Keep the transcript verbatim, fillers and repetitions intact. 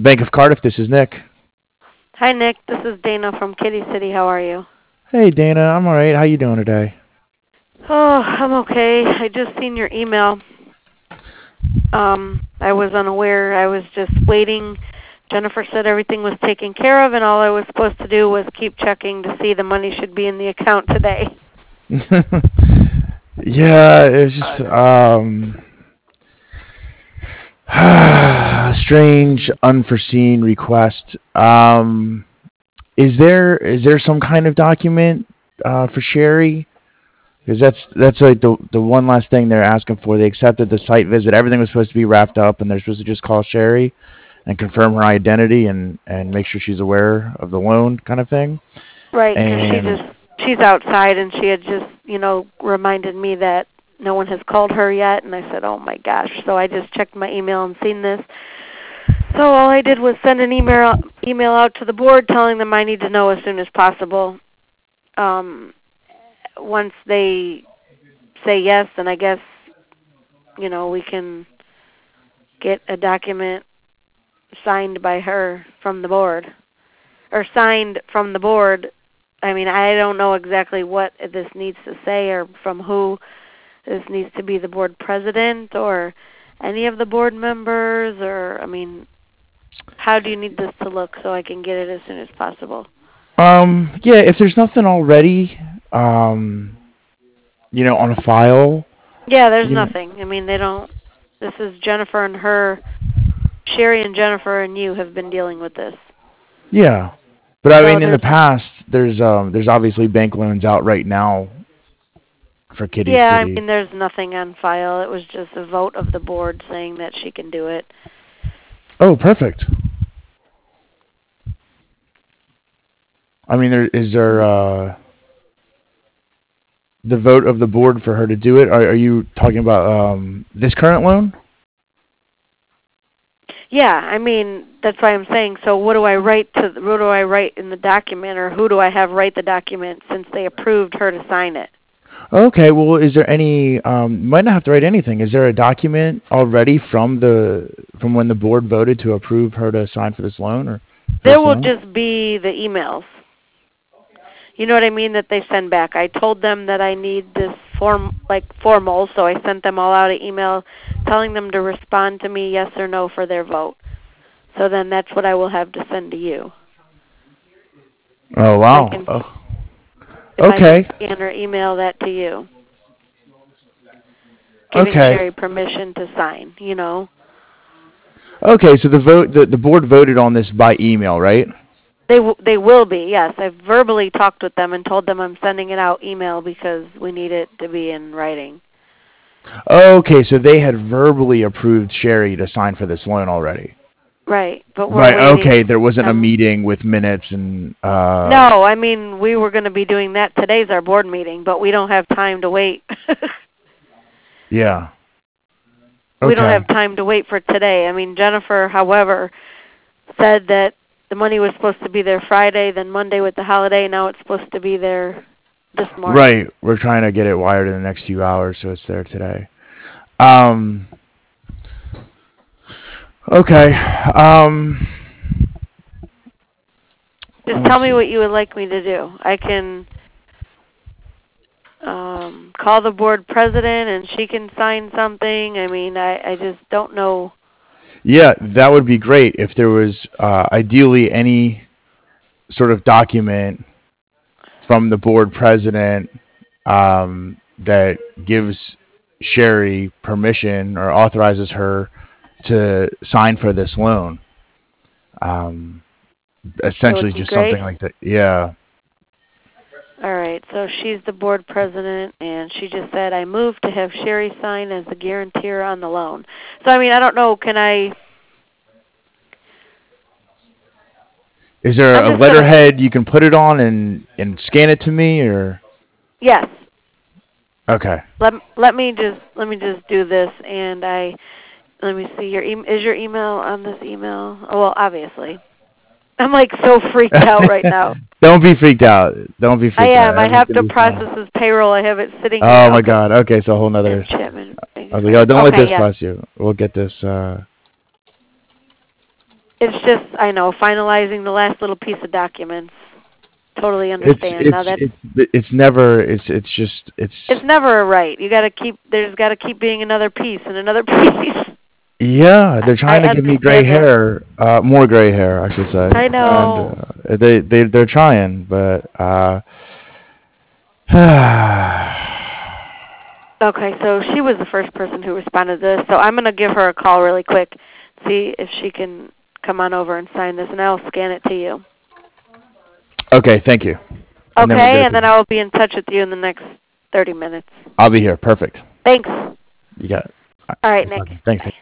Bank of Cardiff, this is Nick. Hi, Nick. This is Dana from Kitty City. How are you? Hey, Dana. I'm all right. How you doing today? Oh, I'm okay. I just seen your email. Um, I was unaware. I was just waiting. Jennifer said everything was taken care of, and all I was supposed to do was keep checking to see the money should be in the account today. Yeah, it's just um, a strange, unforeseen request. Um, is there is there some kind of document uh, for Sherry? Because that's that's like the the one last thing they're asking for. They accepted the site visit. Everything was supposed to be wrapped up, and they're supposed to just call Sherry and confirm her identity and and make sure she's aware of the loan, kind of thing. Right, because she And just she's outside, and she had just you know reminded me that no one has called her yet, and I said, oh my gosh. So I just checked my email and seen this. So all I did was send an email email out to the board telling them I need to know as soon as possible. Um, once they say yes, then I guess you know we can get a document signed by her from the board, or signed from the board. I mean, I don't know exactly what this needs to say or from who. This needs to be the board president or any of the board members, or I mean, how do you need this to look so I can get it as soon as possible? um, yeah, if there's nothing already, um, you know, on a file, Yeah, there's you know, nothing. I mean, they don't. This is Jennifer and her. Sherry and Jennifer and you have been dealing with this. yeah. But I So mean, in the there's, past, there's um, there's obviously bank loans out right now for Kitty yeah, I City. mean, there's nothing on file. It was just a vote of the board saying that she can do it. Oh, perfect. I mean, there is there uh, the vote of the board for her to do it. Are, are you talking about um, this current loan? Yeah, I mean, that's why I'm saying. So what do I write to? What do I write in the document, or who do I have write the document since they approved her to sign it? Okay. Well, is there any? Um, you might not have to write anything. Is there a document already from the from when the board voted to approve her to sign for this loan or for There this will loan? just be the emails. You know what I mean, that they send back. I told them that I need this form, like formal, so I sent them all out an email telling them to respond to me yes or no for their vote. So then that's what I will have to send to you. Oh If I wow. can, Oh, if I can okay. scan or email that to you, giving Okay. Sherry permission to sign. You know, Okay. So the vote the, the board voted on this by email, right? they w- they will be. Yes, I've verbally talked with them and told them I'm sending it out email because we need it to be in writing. Okay. So they had verbally approved Sherry to sign for this loan already. Right, but we're Right. waiting. Okay. There wasn't a Um, meeting with minutes and uh. No, I mean, we were going to be doing that. Today's our board meeting, but we don't have time to wait. Yeah. We don't Okay. have time to wait for today. I mean, Jennifer, however, said that the money was supposed to be there Friday, then Monday with the holiday. Now it's supposed to be there this morning. Right. We're trying to get it wired in the next few hours, so it's there today. Um. Okay. Um. Just Let me tell me see. what you would like me to do. I can um, call the board president and she can sign something. I mean, I, I just don't know. Yeah, that would be great if there was uh, ideally any sort of document from the board president um, that gives Sherry permission or authorizes her to sign for this loan. Um, That essentially, would be just great. something like that. Yeah. All right, so she's the board president, and she just said, I move to have Sherry sign as the guarantor on the loan. So, I mean, I don't know, can I, Is there I'm a just going to, letterhead you can put it on and, and scan it to me, or yes, okay? let, let me just, let me just do this, and I, let me see, your e- is your email on this email? Oh, well, obviously. I'm like so freaked out right now. Don't be freaked out. Don't be I freaked out. am. I have Everything's to gonna be fine. process his payroll. I have it sitting here. Oh my Okay. God. Okay, so a whole M. nother. Chapman. I was like, oh, don't let Okay, this yes. bust you. We'll get this. Uh, it's just, I know, finalizing the last little piece of documents. Totally It's understand. Now it's that's, it's it's never it's it's just it's it's never a right. You got to keep, there's got to keep being another piece and another piece. yeah, they're I trying to give me gray understand that. hair, uh, more gray hair, I should say, I and know. uh, they they they're trying, but uh, Okay, so she was the first person who responded to this, so I'm going to give her a call really quick, see if she can come on over and sign this, and I'll scan it to you. okay, thank you, and then we'll get Okay, it and to then you. I will be in touch with you in the next thirty minutes. I'll be here. Perfect. Thanks. All You got it. All right, right, nice Nick. talking. Thanks. Bye.